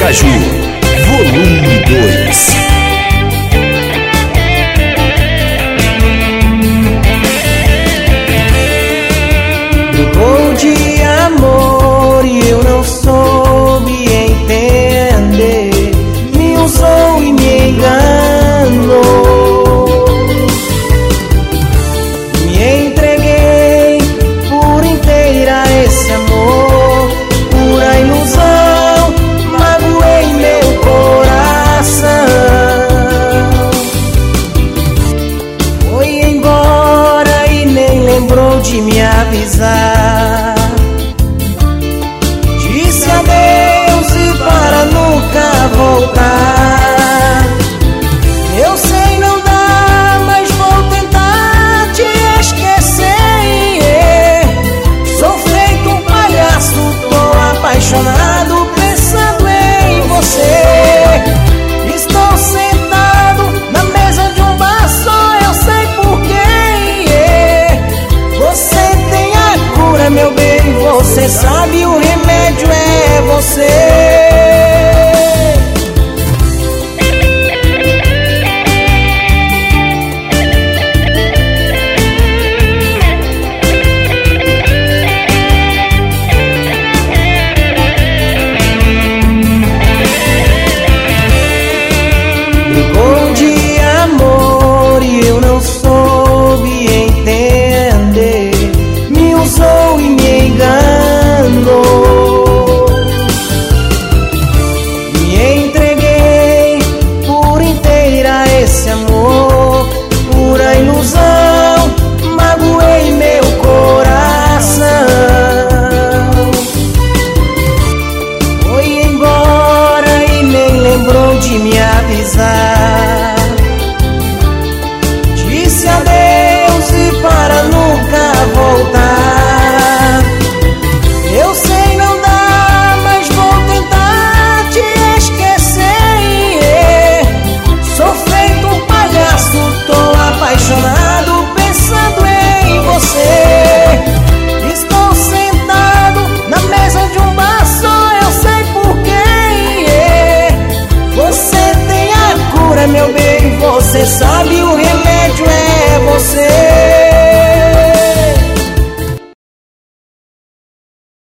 Caju, volume 2. Brigou de amor e eu não soube entender. Me usou e me enganou. Me entreguei por inteira a esse amor, pura ilusão, magoei meu coração. Foi embora e nem lembrou de me avisar. Disse adeus e para nunca voltar. Eu sei não dá, mas vou tentar te esquecer. Sou feito um palhaço, tô apaixonado pensando em você. Estou sentado na mesa de um bar, só eu sei porquê. Você tem a cura, meu bem, você sabe o remédio é você.